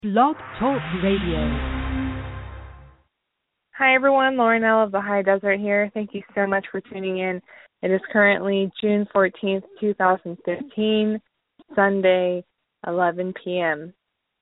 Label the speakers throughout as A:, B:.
A: Blog Talk Radio.
B: Hi everyone, Lauren L. of the High Desert here. Thank you so much for tuning in. It is currently June 14th, 2015, Sunday, 11 p.m.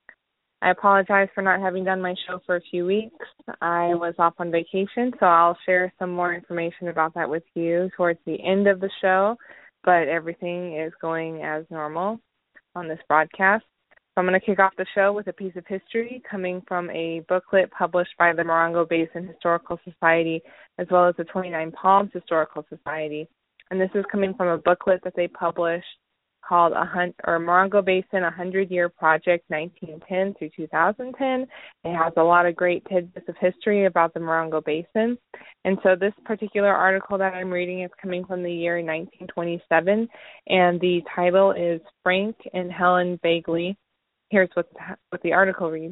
B: I apologize for not having done my show for a few weeks. I was off on vacation, so I'll share some more information about that with you towards the end of the show, but everything is going as normal on this broadcast. So I'm going to kick off the show with a piece of history coming from a booklet published by the Morongo Basin Historical Society as well as the 29 Palms Historical Society. And this is coming from a booklet that they published called Morongo Basin 100-Year Project 1910 through 2010. It has a lot of great tidbits of history about the Morongo Basin. And so this particular article that I'm reading is coming from the year 1927, and the title is Frank and Helen Bagley. Here's what the article reads.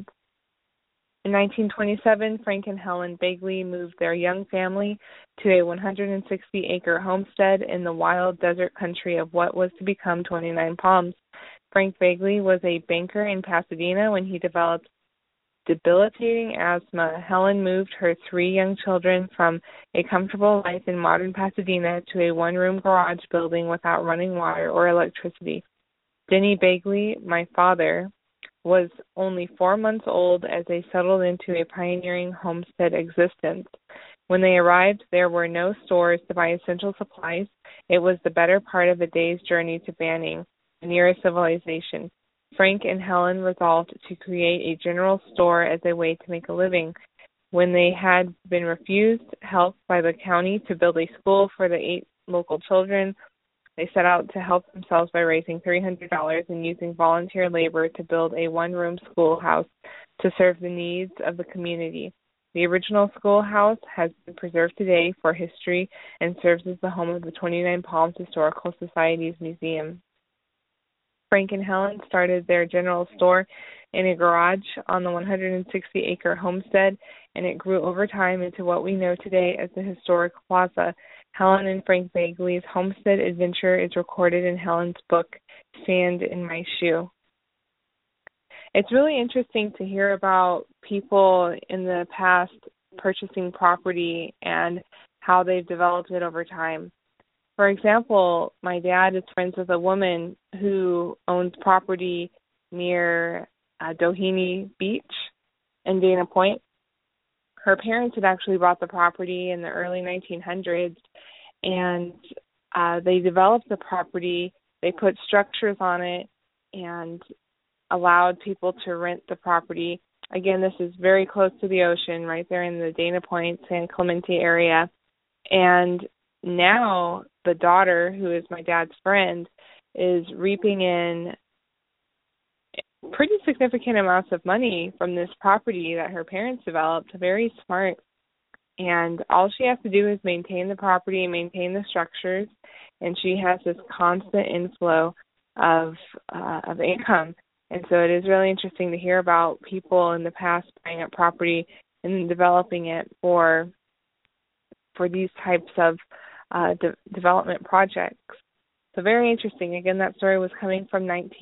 B: In 1927, Frank and Helen Bagley moved their young family to a 160-acre homestead in the wild desert country of what was to become 29 Palms. Frank Bagley was a banker in Pasadena when he developed debilitating asthma. Helen moved her three young children from a comfortable life in modern Pasadena to a one-room garage building without running water or electricity. Denny Bagley, my father, was only 4 months old as they settled into a pioneering homestead existence. When they arrived, there were no stores to buy essential supplies. It was the better part of a day's journey to Banning, the nearest civilization. Frank and Helen resolved to create a general store as a way to make a living. When they had been refused help by the county to build a school for the 8 local children, they set out to help themselves by raising $300 and using volunteer labor to build a one-room schoolhouse to serve the needs of the community. The original schoolhouse has been preserved today for history and serves as the home of the 29 Palms Historical Society's museum. Frank and Helen started their general store in a garage on the 160-acre homestead, and it grew over time into what we know today as the historic plaza. Helen and Frank Bagley's homestead adventure is recorded in Helen's book, Sand in My Shoe. It's really interesting to hear about people in the past purchasing property and how they've developed it over time. For example, my dad is friends with a woman who owns property near Doheny Beach in Dana Point. Her parents had actually bought the property in the early 1900s, and they developed the property. They put structures on it and allowed people to rent the property. Again, this is very close to the ocean, right there in the Dana Point, San Clemente area. And now the daughter, who is my dad's friend, is reaping in pretty significant amounts of money from this property that her parents developed. Very smart. And all she has to do is maintain the property, maintain the structures, and she has this constant inflow of income. And so it is really interesting to hear about people in the past buying up property and developing it for these types of development projects. So very interesting. Again, that story was coming from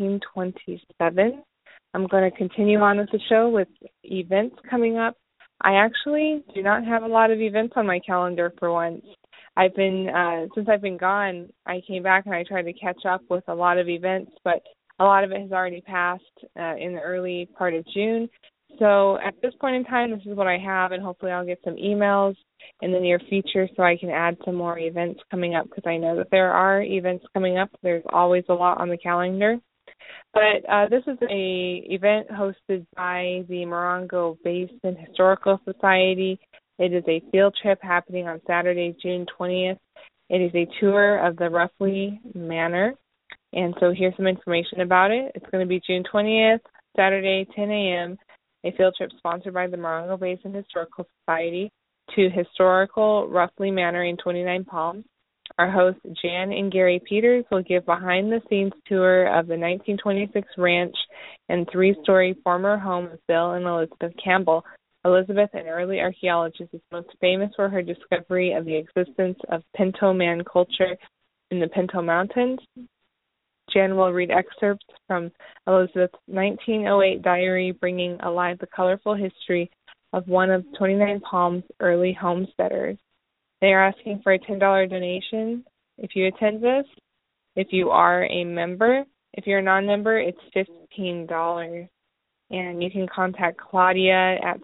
B: 1927. I'm going to continue on with the show with events coming up. I actually do not have a lot of events on my calendar for once. Since I've been gone, I came back and I tried to catch up with a lot of events, but a lot of it has already passed in the early part of June. So at this point in time, this is what I have, and hopefully I'll get some emails in the near future so I can add some more events coming up, because I know that there are events coming up. There's always a lot on the calendar. But this is a event hosted by the Morongo Basin Historical Society. It is a field trip happening on Saturday, June 20th. It is a tour of the Roughly Manor. And so here's some information about it. It's going to be June 20th, Saturday, 10 a.m., a field trip sponsored by the Morongo Basin Historical Society to historical Roughly Manor in 29 Palms. Our hosts, Jan and Gary Peters, will give behind-the-scenes tour of the 1926 ranch and 3-story former home of Bill and Elizabeth Campbell. Elizabeth, an early archaeologist, is most famous for her discovery of the existence of Pinto Man culture in the Pinto Mountains. Jan will read excerpts from Elizabeth's 1908 diary, bringing alive the colorful history of one of 29 Palms' early homesteaders. They are asking for a $10 donation if you attend this. If you are a member, if you're a non-member, it's $15. And you can contact Claudia at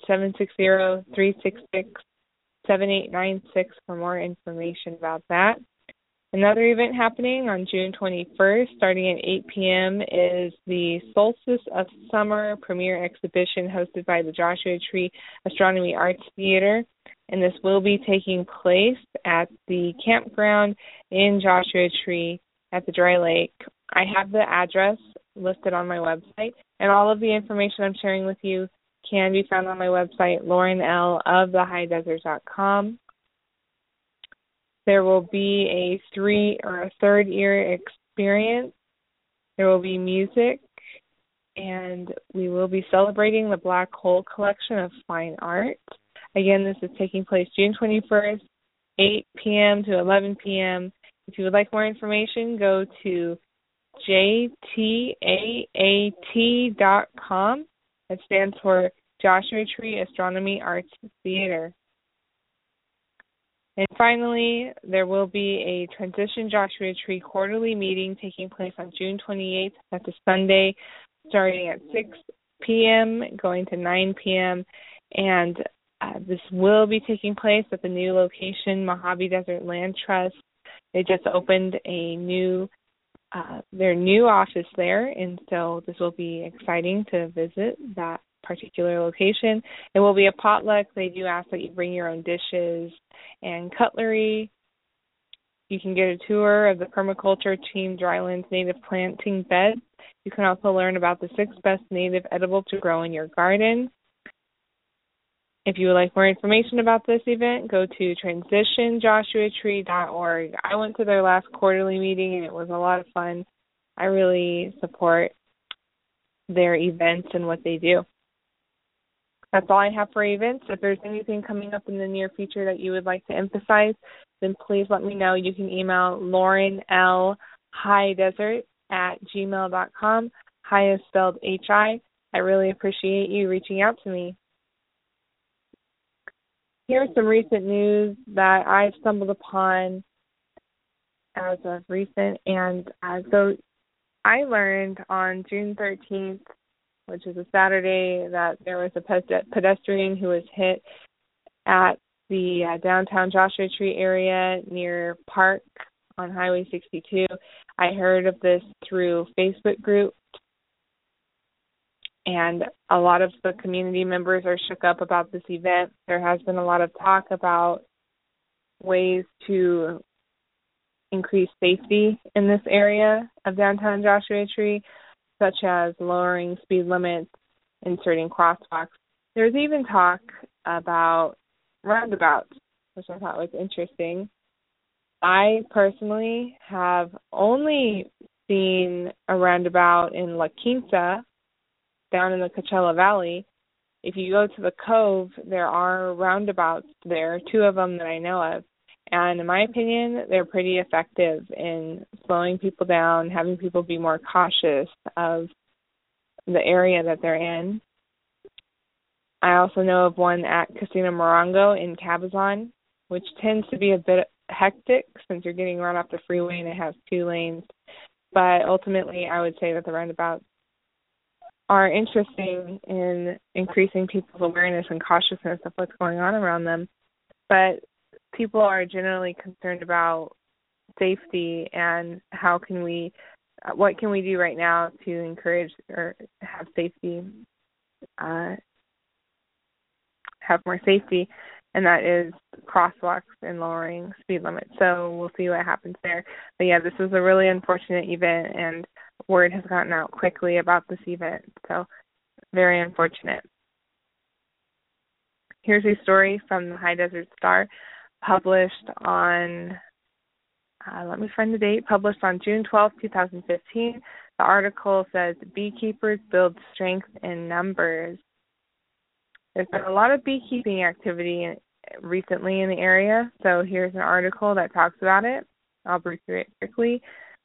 B: 760-366-7896 for more information about that. Another event happening on June 21st, starting at 8 p.m., is the Solstice of Summer premiere exhibition hosted by the Joshua Tree Astronomy Arts Theater, and this will be taking place at the campground in Joshua Tree at the Dry Lake. I have the address listed on my website, and all of the information I'm sharing with you can be found on my website, laurenl.of-the-high-desert.com. There will be a third year experience. There will be music, and we will be celebrating the Black Hole Collection of Fine Art. Again, this is taking place June 21st, 8 p.m. to 11 p.m. If you would like more information, go to jtaat.com. That stands for Joshua Tree Astronomy Arts Theater. And finally, there will be a Transition Joshua Tree quarterly meeting taking place on June 28th. That's a Sunday, starting at 6 p.m., going to 9 p.m. And this will be taking place at the new location, Mojave Desert Land Trust. They just opened their new office there, and so this will be exciting to visit that particular location. It will be a potluck. They do ask that you bring your own dishes and cutlery. You can get a tour of the permaculture team Drylands native planting beds. You can also learn about the 6 best native edible to grow in your garden. If you would like more information about this event, go to transitionjoshuatree.org. I went to their last quarterly meeting, and it was a lot of fun. I really support their events and what they do. That's all I have for events. If there's anything coming up in the near future that you would like to emphasize, then please let me know. You can email laurenlhighdesert@gmail.com. High is spelled H-I. I really appreciate you reaching out to me. Here's some recent news that I've stumbled upon as of recent. And so I learned on June 13th, which is a Saturday, that there was a pedestrian who was hit at the downtown Joshua Tree area near Park on Highway 62. I heard of this through Facebook group, and a lot of the community members are shook up about this event. There has been a lot of talk about ways to increase safety in this area of downtown Joshua Tree, such as lowering speed limits, inserting crosswalks. There's even talk about roundabouts, which I thought was interesting. I personally have only seen a roundabout in La Quinta, down in the Coachella Valley. If you go to the Cove, there are roundabouts there, 2 of them that I know of. And in my opinion, they're pretty effective in slowing people down, having people be more cautious of the area that they're in. I also know of one at Casino Morongo in Cabazon, which tends to be a bit hectic since you're getting run off the freeway and it has 2 lanes. But ultimately, I would say that the roundabouts are interesting in increasing people's awareness and cautiousness of what's going on around them. But people are generally concerned about safety and what can we do right now to encourage or have safety, have more safety, and that is crosswalks and lowering speed limits. So we'll see what happens there. But yeah, this was a really unfortunate event, and word has gotten out quickly about this event. So very unfortunate. Here's a story from the High Desert Star, published on, let me find the date, published on June 12, 2015. The article says, Beekeepers Build Strength in Numbers. There's been a lot of beekeeping activity recently in the area, so here's an article that talks about it. I'll breeze through it quickly.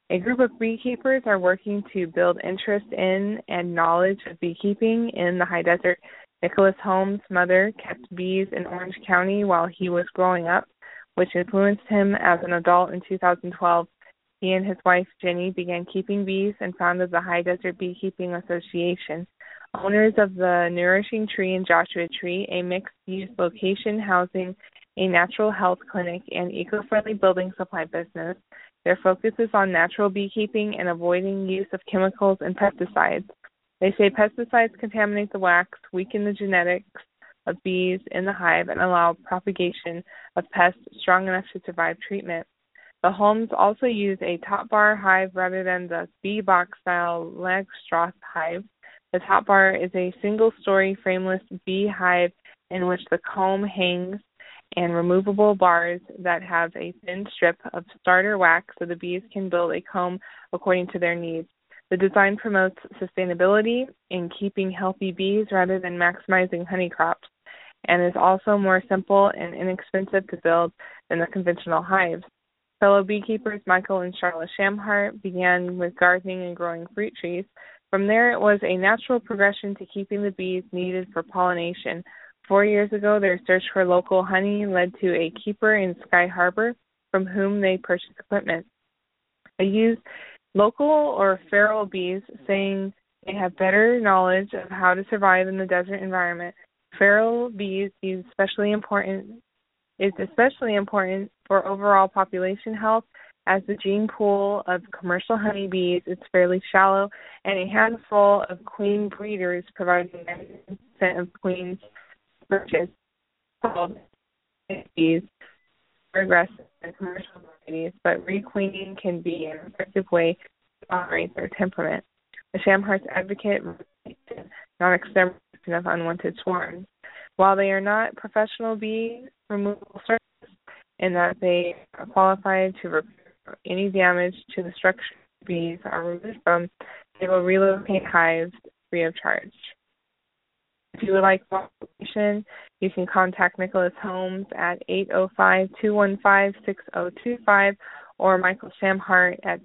B: A group of beekeepers are working to build interest in and knowledge of beekeeping in the high desert. Nicholas Holmes' mother kept bees in Orange County while he was growing up, which influenced him as an adult. In 2012. He and his wife, Jenny, began keeping bees and founded the High Desert Beekeeping Association. Owners of the Nourishing Tree and Joshua Tree, a mixed-use location housing a natural health clinic and eco-friendly building supply business. Their focus is on natural beekeeping and avoiding use of chemicals and pesticides. They say pesticides contaminate the wax, weaken the genetics of bees in the hive, and allow propagation of pests strong enough to survive treatment. The Holmes also use a top bar hive rather than the bee box style Langstroth hive. The top bar is a single-story frameless bee hive in which the comb hangs and removable bars that have a thin strip of starter wax so the bees can build a comb according to their needs. The design promotes sustainability in keeping healthy bees rather than maximizing honey crops, and is also more simple and inexpensive to build than the conventional hives. Fellow beekeepers Michael and Charla Shamhart began with gardening and growing fruit trees. From there, it was a natural progression to keeping the bees needed for pollination. 4 years ago, their search for local honey led to a keeper in Sky Harbor from whom they purchased equipment. They use local or feral bees, saying they have better knowledge of how to survive in the desert environment. Feral bees is especially important for overall population health, as the gene pool of commercial honeybees is fairly shallow, and a handful of queen breeders providing 90% of queens purchased called bees are aggressive in commercial varieties, but requeening can be an effective way to moderate their temperament. The Shamharts advocate non-extermination of unwanted swarms. While they are not professional bee removal services in that they are qualified to repair any damage to the structure bees are removed from, they will relocate hives free of charge. If you would like more information, you can contact Nicholas Holmes at 805-215-6025 or Michael Shamhart at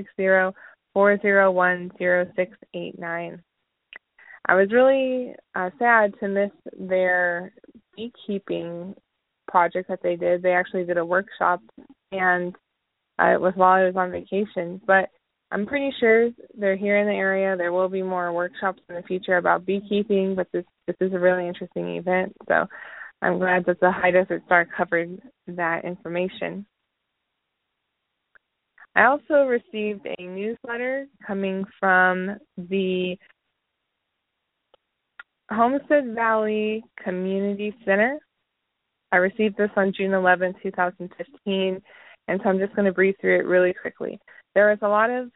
B: 760-401-0689. I was really sad to miss their beekeeping project that they did. They actually did a workshop, and it was while I was on vacation. But I'm pretty sure they're here in the area. There will be more workshops in the future about beekeeping, but this is a really interesting event. So I'm glad that the High Desert Star covered that information. I also received a newsletter coming from the Homestead Valley Community Center. I received this on June 11, 2015, and so I'm just going to breeze through it really quickly. There's a lot of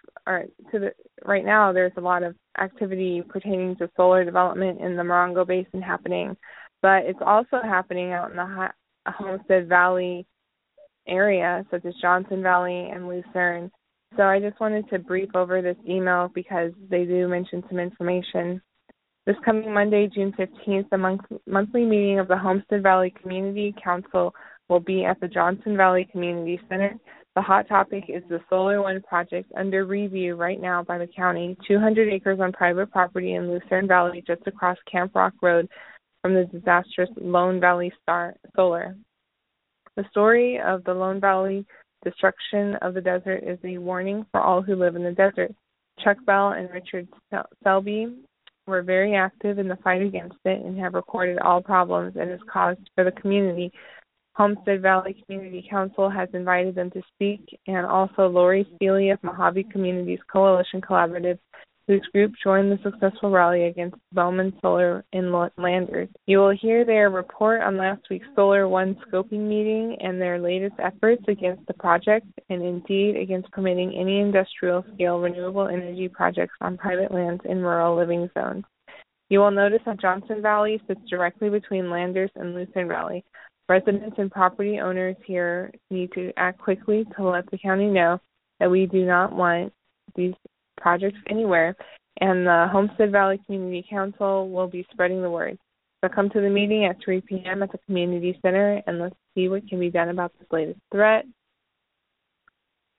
B: activity pertaining to solar development in the Morongo Basin happening, but it's also happening out in the Homestead Valley area, such as Johnson Valley and Lucerne. So I just wanted to brief over this email because they do mention some information. This coming Monday, June 15th, the monthly meeting of the Homestead Valley Community Council will be at the Johnson Valley Community Center. The hot topic is the Solar One project under review right now by the county, 200 acres on private property in Lucerne Valley just across Camp Rock Road from the disastrous Lone Valley Solar. The story of the Lone Valley destruction of the desert is a warning for all who live in the desert. Chuck Bell and Richard Selby were very active in the fight against it and have recorded all problems it has caused for the community. Homestead Valley Community Council has invited them to speak, and also Lori Steele of Mojave Communities Coalition Collaborative, whose group joined the successful rally against Bowman Solar in Landers. You will hear their report on last week's Solar One scoping meeting and their latest efforts against the project, and indeed against permitting any industrial-scale renewable energy projects on private lands in rural living zones. You will notice that Johnson Valley sits directly between Landers and Lucerne Valley. Residents and property owners here need to act quickly to let the county know that we do not want these projects anywhere, and the Homestead Valley Community Council will be spreading the word. So come to the meeting at 3 p.m. at the Community Center, and let's see what can be done about this latest threat.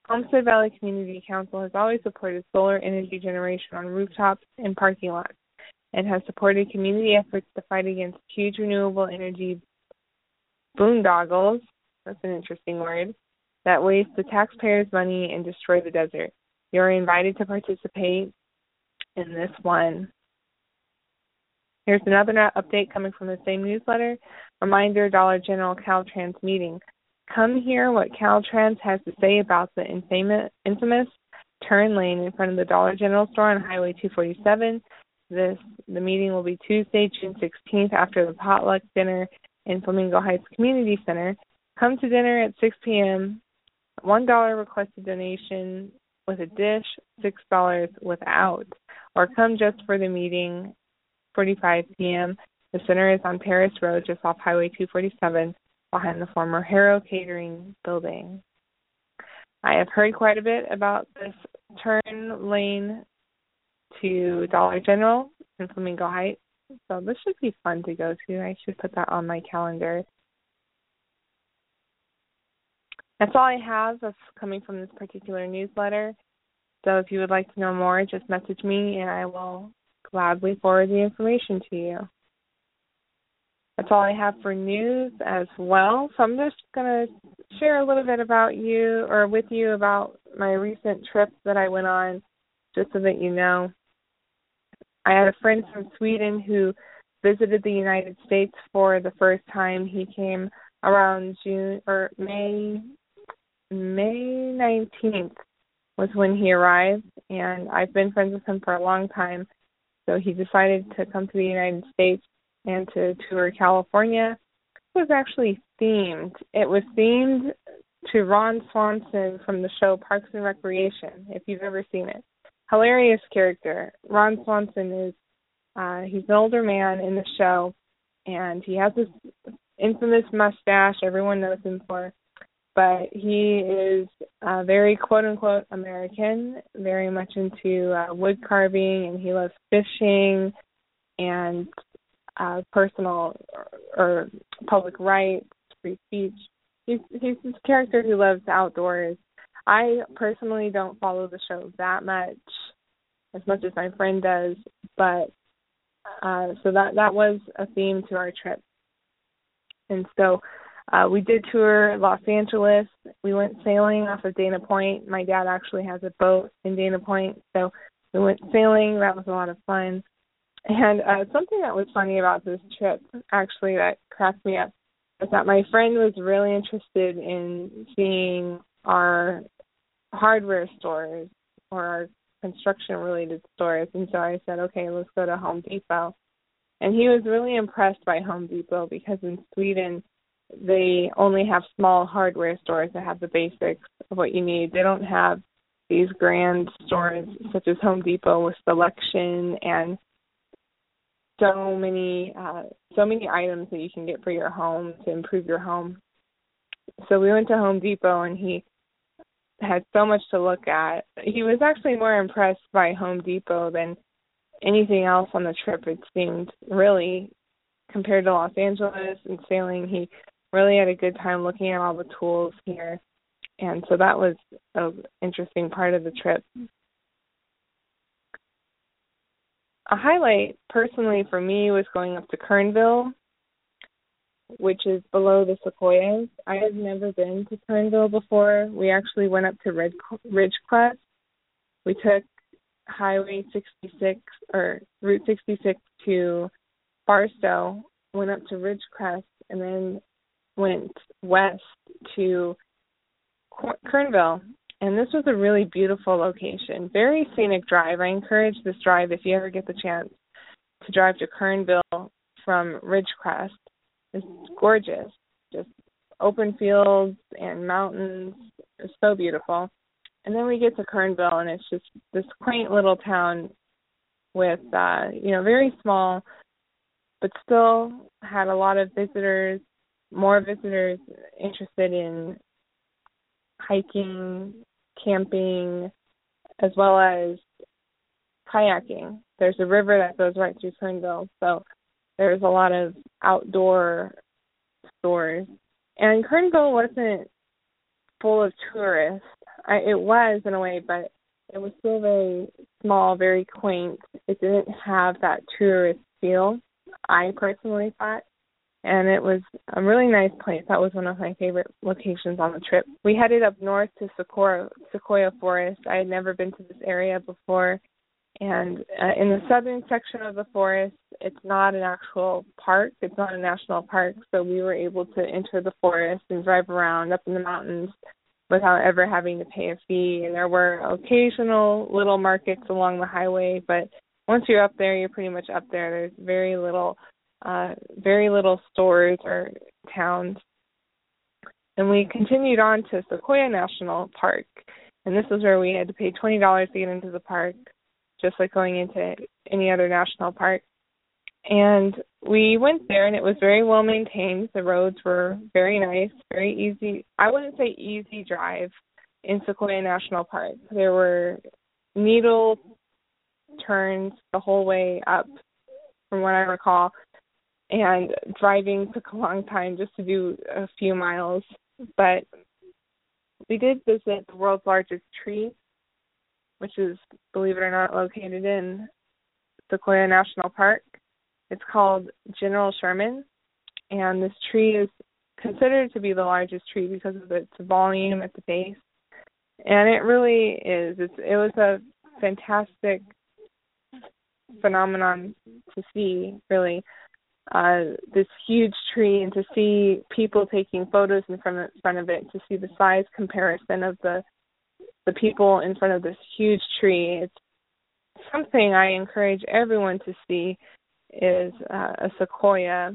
B: Homestead Valley Community Council has always supported solar energy generation on rooftops and parking lots and has supported community efforts to fight against huge renewable energy boondoggles, that's an interesting word, that waste the taxpayers' money and destroy the desert. You are invited to participate in this one. Here's another update coming from the same newsletter. Reminder, Dollar General Caltrans meeting. Come hear what Caltrans has to say about the infamous turn lane in front of the Dollar General store on Highway 247. The meeting will be Tuesday, June 16th after the potluck dinner in Flamingo Heights Community Center. Come to dinner at 6 p.m. $1 requested donation with a dish, $6 without. Or come just for the meeting, 45 p.m. The center is on Paris Road, just off Highway 247, behind the former Harrow Catering building. I have heard quite a bit about this turn lane to Dollar General in Flamingo Heights, so this should be fun to go to. I should put that on my calendar. That's all I have that's coming from this particular newsletter. So if you would like to know more, just message me and I will gladly forward the information to you. That's all I have for news as well. So I'm just going to share a little bit about you or with you about my recent trip that I went on, just so that you know. I had a friend from Sweden who visited the United States for the first time. He came around May 19th was when he arrived, and I've been friends with him for a long time. So he decided to come to the United States and to tour California. It was actually themed. It was themed to Ron Swanson from the show Parks and Recreation, if you've ever seen it. Hilarious character. Ron Swanson is, he's an older man in the show, and he has this infamous mustache everyone knows him for. But he is very quote-unquote American, very much into wood carving, and he loves fishing and personal or public rights, free speech. He's this character who loves outdoors. I personally don't follow the show that much as my friend does, but so that was a theme to our trip. And so we did tour Los Angeles. We went sailing off of Dana Point. My dad actually has a boat in Dana Point, so we went sailing. That was a lot of fun. And something that was funny about this trip, actually, that cracked me up, is that my friend was really interested in seeing our hardware stores or our construction-related stores. And so I said, okay, let's go to Home Depot. And he was really impressed by Home Depot because in Sweden, they only have small hardware stores that have the basics of what you need. They don't have these grand stores such as Home Depot with selection and so many items that you can get for your home to improve your home. So we went to Home Depot and he had so much to look at. He was actually more impressed by Home Depot than anything else on the trip, it seemed, really, compared to Los Angeles and sailing. He really had a good time looking at all the tools here. And so that was an interesting part of the trip. A highlight, personally, for me was going up to Kernville, which is below the Sequoias. I had never been to Kernville before. We actually went up to Ridgecrest. We took Highway 66 or Route 66 to Barstow, went up to Ridgecrest, and then went west to Kernville. And this was a really beautiful location, very scenic drive. I encourage this drive if you ever get the chance to drive to Kernville from Ridgecrest. It's gorgeous, just open fields and mountains. It's so beautiful. And then we get to Kernville, and it's just this quaint little town with, very small, but still had a lot of visitors, more visitors interested in hiking, camping, as well as kayaking. There's a river that goes right through Kernville, so there's a lot of outdoor stores. And Kernville wasn't full of tourists. It was in a way, but it was still very small, very quaint. It didn't have that tourist feel, I personally thought. And it was a really nice place. That was one of my favorite locations on the trip. We headed up north to Sequoia Forest. I had never been to this area before. And in the southern section of the forest, it's not an actual park. It's not a national park. So we were able to enter the forest and drive around up in the mountains without ever having to pay a fee. And there were occasional little markets along the highway. But once you're up there, you're pretty much up there. There's very little stores or towns. And we continued on to Sequoia National Park. And this is where we had to pay $20 to get into the park, just like going into any other national park. And we went there, and it was very well maintained. The roads were very nice, very easy. I wouldn't say easy drive in Sequoia National Park. There were needle turns the whole way up, from what I recall, and driving took a long time just to do a few miles. But we did visit the world's largest tree, which is, believe it or not, located in Sequoia National Park. It's called General Sherman, and this tree is considered to be the largest tree because of its volume at the base. And it really is. It was a fantastic phenomenon to see, really, this huge tree, and to see people taking photos in front of it, to see the size comparison of the people in front of this huge tree. It's something I encourage everyone to see, is a sequoia.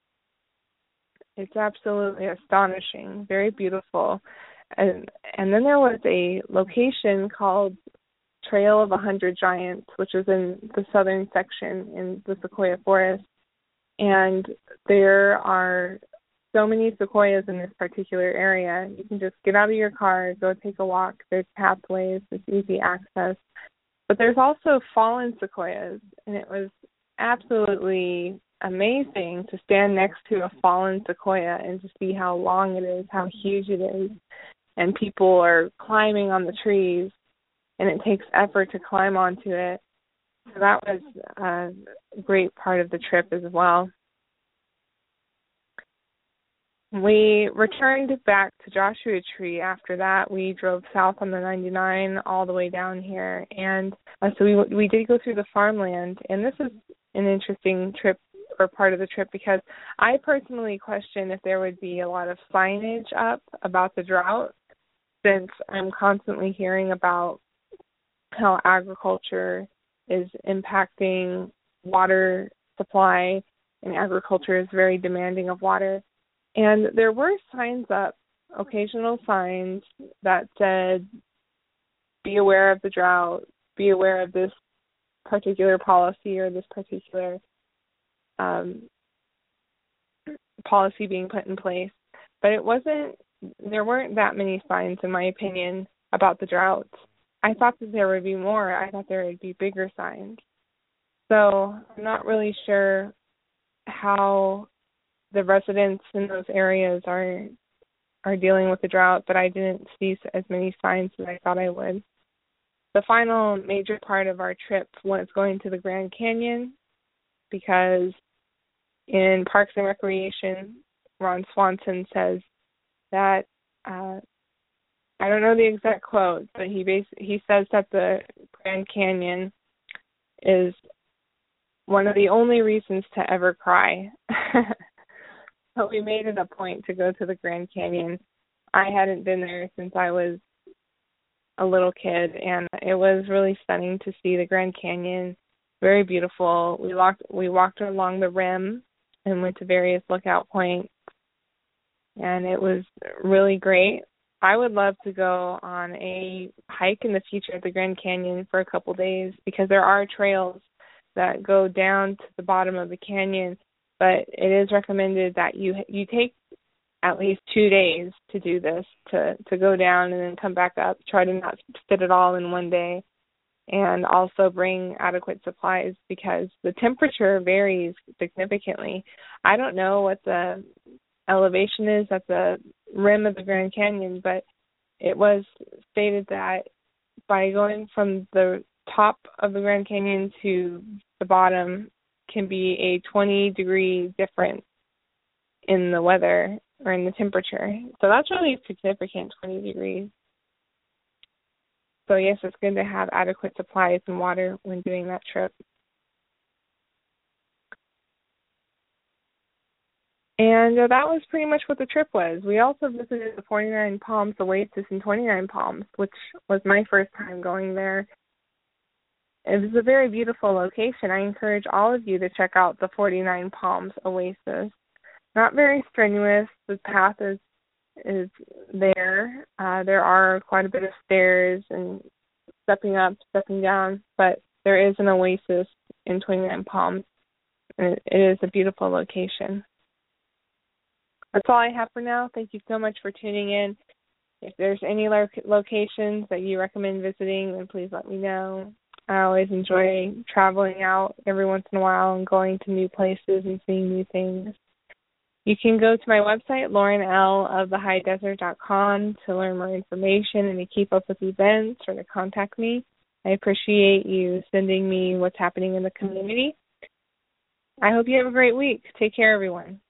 B: It's absolutely astonishing, very beautiful. And then there was a location called Trail of 100 Giants, which is in the southern section in the Sequoia Forest. And there are so many sequoias in this particular area. You can just get out of your car, go take a walk. There's pathways, it's easy access. But there's also fallen sequoias, and it was absolutely amazing to stand next to a fallen sequoia and to see how long it is, how huge it is. And people are climbing on the trees, and it takes effort to climb onto it. So that was a great part of the trip as well. We returned back to Joshua Tree after that. We drove south on the 99 all the way down here. And so we did go through the farmland. And this is an interesting trip, or part of the trip, because I personally question if there would be a lot of signage up about the drought, since I'm constantly hearing about how agriculture is impacting water supply, and agriculture is very demanding of water. And there were signs up, occasional signs that said, be aware of the drought, be aware of this particular policy or this particular policy being put in place. But there weren't that many signs, in my opinion, about the drought. I thought that there would be more. I thought there would be bigger signs. So I'm not really sure how the residents in those areas are dealing with the drought, but I didn't see as many signs as I thought I would. The final major part of our trip was going to the Grand Canyon, because in Parks and Recreation, Ron Swanson says that, I don't know the exact quote, but he says that the Grand Canyon is one of the only reasons to ever cry. So we made it a point to go to the Grand Canyon. I hadn't been there since I was a little kid, and it was really stunning to see the Grand Canyon. Very beautiful. We walked along the rim and went to various lookout points, and it was really great. I would love to go on a hike in the future at the Grand Canyon for a couple days, because there are trails that go down to the bottom of the canyon, but it is recommended that you take at least 2 days to do this, to go down and then come back up. Try to not fit it all in one day, and also bring adequate supplies, because the temperature varies significantly. I don't know what the elevation is at the rim of the Grand Canyon, but it was stated that by going from the top of the Grand Canyon to the bottom can be a 20-degree difference in the weather or in the temperature. So that's really significant, 20 degrees. So yes, it's good to have adequate supplies and water when doing that trip. And that was pretty much what the trip was. We also visited the 49 Palms Oasis in 29 Palms, which was my first time going there. It was a very beautiful location. I encourage all of you to check out the 49 Palms Oasis. Not very strenuous. The path is there. There are quite a bit of stairs and stepping up, stepping down, but there is an oasis in 29 Palms. And it is a beautiful location. That's all I have for now. Thank you so much for tuning in. If there's any locations that you recommend visiting, then please let me know. I always enjoy traveling out every once in a while and going to new places and seeing new things. You can go to my website, laurenlofthehighDesert.com, to learn more information and to keep up with events or to contact me. I appreciate you sending me what's happening in the community. I hope you have a great week. Take care, everyone.